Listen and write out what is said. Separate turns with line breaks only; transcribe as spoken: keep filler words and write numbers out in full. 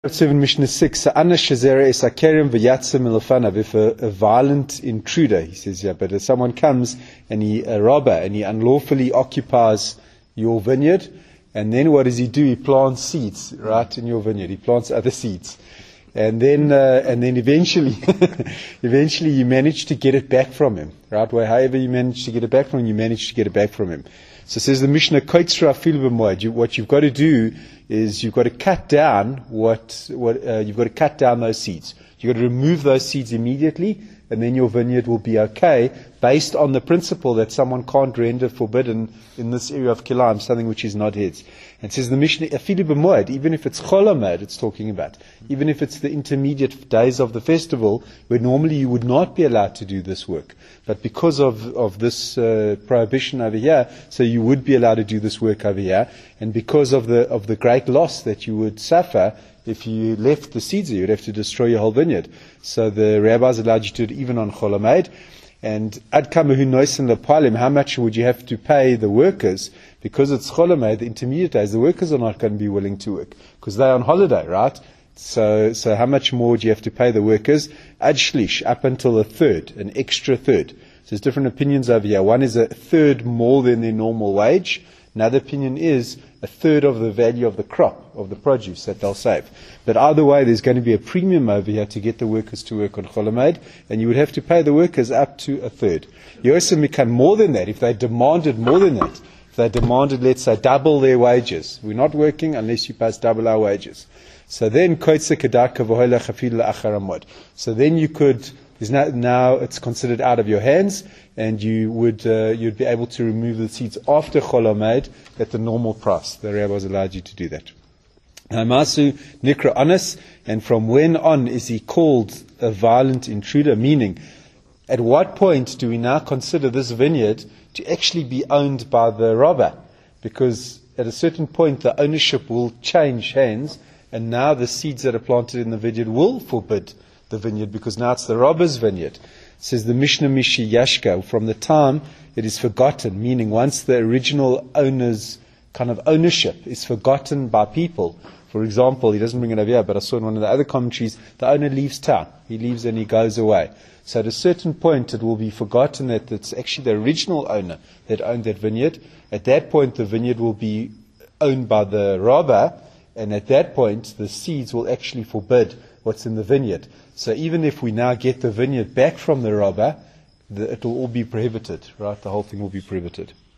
seven Mishnah six. If a, a violent intruder, he says, yeah, but if someone comes and he a robber and he unlawfully occupies your vineyard, and then what does he do? He plants seeds right in your vineyard. He plants other seeds, and then uh, and then eventually, eventually you manage to get it back from him, right? Where however you manage to get it back from him, you manage to get it back from him. So says the Mishnah, you, what you've got to do is you've got to cut down what, what uh, you've got to cut down those seeds. You've got to remove those seeds immediately, and then your vineyard will be okay, based on the principle that someone can't render forbidden in this area of Kilaim, something which is not his. And says the Mishnah, even if it's Chol Hamoed, it's talking about, even if it's the intermediate days of the festival, where normally you would not be allowed to do this work. But because of, of this uh, prohibition over here, so you would be allowed to do this work over here, and because of the of the great loss that you would suffer if you left the seeds there, you'd have to destroy your whole vineyard. So the rabbis allowed you to do it even on Chol Hamoed. And ad kamahu noisen lepalim, how much would you have to pay the workers? Because it's Chol Hamoed, the intermediate days, the workers are not going to be willing to work because they're on holiday, right? So, so how much more do you have to pay the workers? Ad shlish, up until a third, an extra third. So there's different opinions over here. One is a third more than their normal wage. Another opinion is a third of the value of the crop, of the produce that they'll save. But either way, there's going to be a premium over here to get the workers to work on Chol Hamoed, and you would have to pay the workers up to a third. You also become more than that if they demanded more than that. If they demanded, let's say, double their wages. We're not working unless you pay us double our wages. So then, so then you could, now, now it's considered out of your hands, and you would uh, you'd be able to remove the seeds after Chol Hamoed at the normal price. The rabbis allowed you to do that. Hamasu nikra anas, and from when on is he called a violent intruder? Meaning, at what point do we now consider this vineyard to actually be owned by the robber? Because at a certain point, the ownership will change hands, and now the seeds that are planted in the vineyard will forbid the vineyard, because now it's the robber's vineyard. It says the Mishnah Mishi Yashka, from the time it is forgotten, meaning once the original owner's kind of ownership is forgotten by people. For example, he doesn't bring it over here, but I saw in one of the other commentaries, the owner leaves town. He leaves and he goes away. So at a certain point, it will be forgotten that it's actually the original owner that owned that vineyard. At that point, the vineyard will be owned by the robber, and at that point, the seeds will actually forbid what's in the vineyard. So even if we now get the vineyard back from the robber, the, it will all be prohibited, right? The whole thing will be prohibited.